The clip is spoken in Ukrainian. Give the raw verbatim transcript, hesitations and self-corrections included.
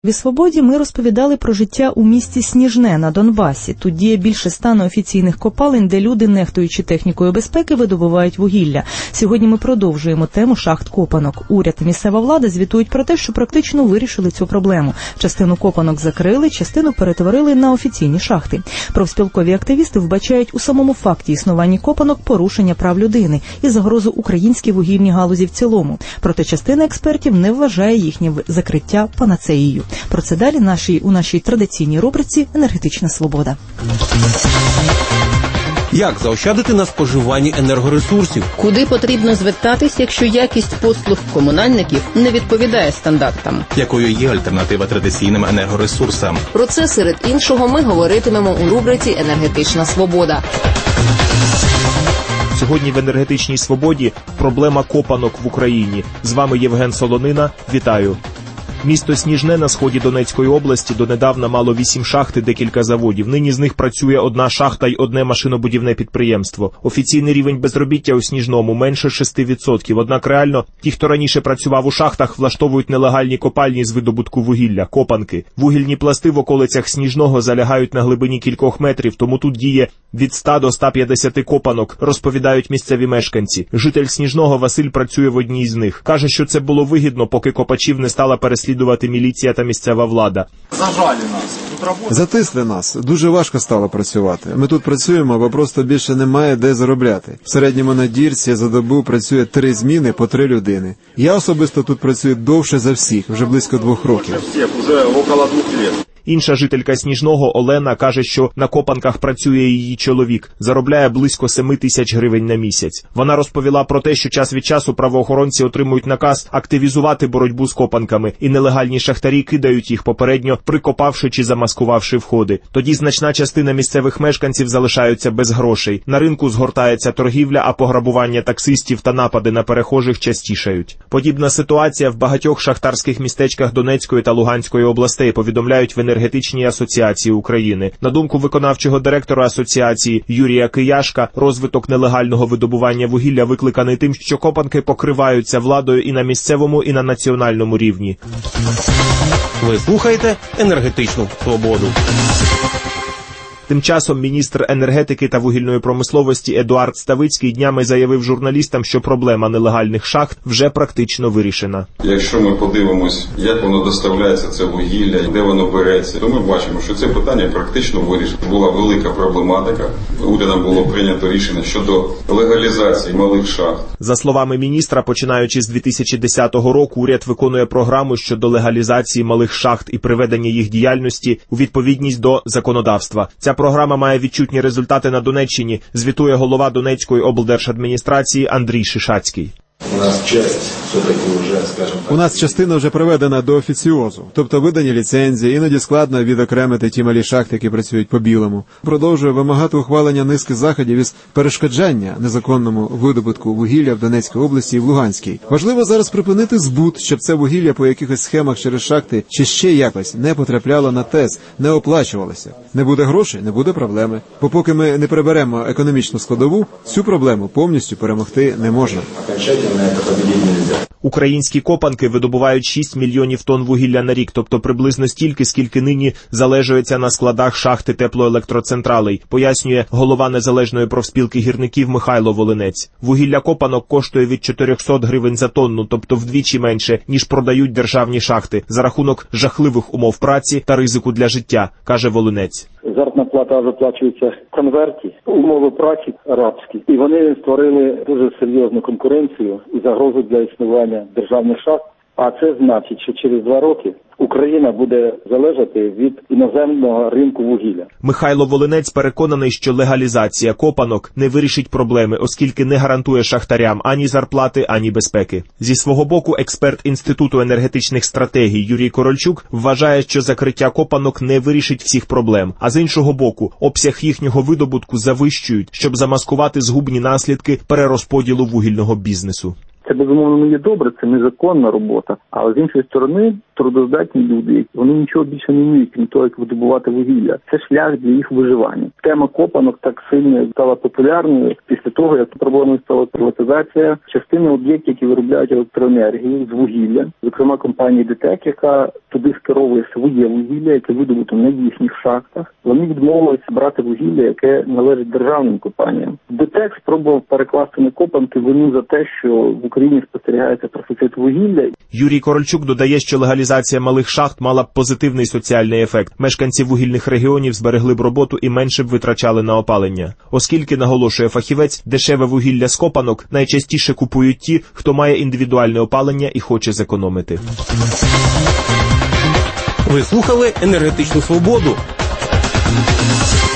В «Свободі» ми розповідали про життя у місті Сніжне на Донбасі. Тут діє більше ста неофіційних копалень, де люди, нехтуючи технікою безпеки, видобувають вугілля. Сьогодні ми продовжуємо тему шахт копанок. Уряд та місцева влада звітують про те, що практично вирішили цю проблему. Частину копанок закрили, частину перетворили на офіційні шахти. Профспілкові активісти вбачають у самому факті існування копанок порушення прав людини і загрозу українській вугільній галузі в цілому. Проте частина експертів не вважає їхнє закриття панацеєю. Про це далі нашій, у нашій традиційній рубриці «Енергетична свобода». Як заощадити на споживанні енергоресурсів? Куди потрібно звертатись, якщо якість послуг комунальників не відповідає стандартам? Якою є альтернатива традиційним енергоресурсам? Про це, серед іншого, ми говоритимемо у рубриці «Енергетична свобода». Сьогодні в «Енергетичній свободі» проблема копанок в Україні. З вами Євген Солонина. Вітаю. Місто Сніжне на сході Донецької області донедавна мало вісім шахт і декілька заводів. Нині з них працює одна шахта й одне машинобудівне підприємство. Офіційний рівень безробіття у Сніжному менше шести відсотків. Однак реально ті, хто раніше працював у шахтах, влаштовують нелегальні копальні з видобутку вугілля – копанки. Вугільні пласти в околицях Сніжного залягають на глибині кількох метрів, тому тут діє від ста до ста п'ятдесяти копанок, розповідають місцеві мешканці. Житель Сніжного Василь працює в одній з них. Каже, що це було вигідно, поки копачів не стала переслідувати міліція та місцева влада. Зажали нас. Затисли нас. Дуже важко стало працювати. Ми тут працюємо, бо просто більше немає де заробляти. В середньому на дірці за добу працює три зміни по три людини. Я особисто тут працюю довше за всіх, вже близько двох років. Вже около двох років. Інша жителька Сніжного Олена каже, що на копанках працює її чоловік, заробляє близько семи тисяч гривень на місяць. Вона розповіла про те, що час від часу правоохоронці отримують наказ активізувати боротьбу з копанками, і нелегальні шахтарі кидають їх попередньо, прикопавши чи замаскувавши входи. Тоді значна частина місцевих мешканців залишаються без грошей. На ринку згортається торгівля, а пограбування таксистів та напади на перехожих частішають. Подібна ситуація в багатьох шахтарських містечках Донецької та Луганської областей, повідомляють в Енергетичній асоціації України. На думку виконавчого директора асоціації Юрія Кияшка, розвиток нелегального видобування вугілля викликаний тим, що копанки покриваються владою і на місцевому, і на національному рівні. Ви слухаєте «Енергетичну свободу». Тим часом міністр енергетики та вугільної промисловості Едуард Ставицький днями заявив журналістам, що проблема нелегальних шахт вже практично вирішена. Якщо ми подивимось, як воно доставляється, це вугілля, де воно береться, то ми бачимо, що це питання практично вирішено. Була велика проблематика. Урядом було прийнято рішення щодо легалізації малих шахт. За словами міністра, починаючи з дві тисячі десятого року, уряд виконує програму щодо легалізації малих шахт і приведення їх діяльності у відповідність до законодавства. Ця програма має відчутні результати на Донеччині, звітує голова Донецької облдержадміністрації Андрій Шишацький. У нас часть все-таки вже, скажімо так... У нас частина вже приведена до офіціозу, тобто видані ліцензії, іноді складно відокремити ті малі шахти, які працюють по-білому. Продовжує вимагати ухвалення низки заходів із перешкоджання незаконному видобутку вугілля в Донецькій області і в Луганській. Важливо зараз припинити збут, щоб це вугілля по якихось схемах через шахти чи ще якось не потрапляло на ТЕС, не оплачувалося. Не буде грошей, не буде проблеми. Бо поки ми не приберемо економічну складову, цю проблему повністю перемогти не можна. Українські копанки видобувають шість мільйонів тонн вугілля на рік, тобто приблизно стільки, скільки нині залежується на складах шахти теплоелектроцентралей, пояснює голова Незалежної профспілки гірників Михайло Волинець. Вугілля копанок коштує від чотирьохсот гривень за тонну, тобто вдвічі менше, ніж продають державні шахти, за рахунок жахливих умов праці та ризику для життя, каже Волинець. Заробітна плата виплачується в конверті, умови праці рабські. І вони створили дуже серйозну конкуренцію і загрозу для існування державних шахт. А це значить, що через два роки Україна буде залежати від іноземного ринку вугілля. Михайло Волинець переконаний, що легалізація копанок не вирішить проблеми, оскільки не гарантує шахтарям ані зарплати, ані безпеки. Зі свого боку, експерт Інституту енергетичних стратегій Юрій Корольчук вважає, що закриття копанок не вирішить всіх проблем, а з іншого боку, обсяг їхнього видобутку завищують, щоб замаскувати згубні наслідки перерозподілу вугільного бізнесу. Це, безумовно, не є добре, це незаконна робота. Але з іншої сторони, трудоздатні люди, вони нічого більше не вміють, крім того, як видобувати вугілля. Це шлях для їх виживання. Тема копанок так сильно стала популярною після того, як проблемою стала приватизація частини об'єктів, які виробляють електроенергію з вугілля. Зокрема, компанія ДТЕК, яка туди скеровує своє вугілля, яке видобуто на їхніх шахтах. Вони відмовилися брати вугілля, яке належить державним компаніям. ДТЕК спробував перекласти на копанки вину за те, що в Україні спостерігається профіцит вугілля. Юрій Корольчук додає, що легалізація малих шахт мала б позитивний соціальний ефект. Мешканці вугільних регіонів зберегли б роботу і менше б витрачали на опалення. Оскільки, наголошує фахівець, дешеве вугілля з копанок найчастіше купують ті, хто має індивідуальне опалення і хоче зекономити. Ви слухали «Енергетичну свободу».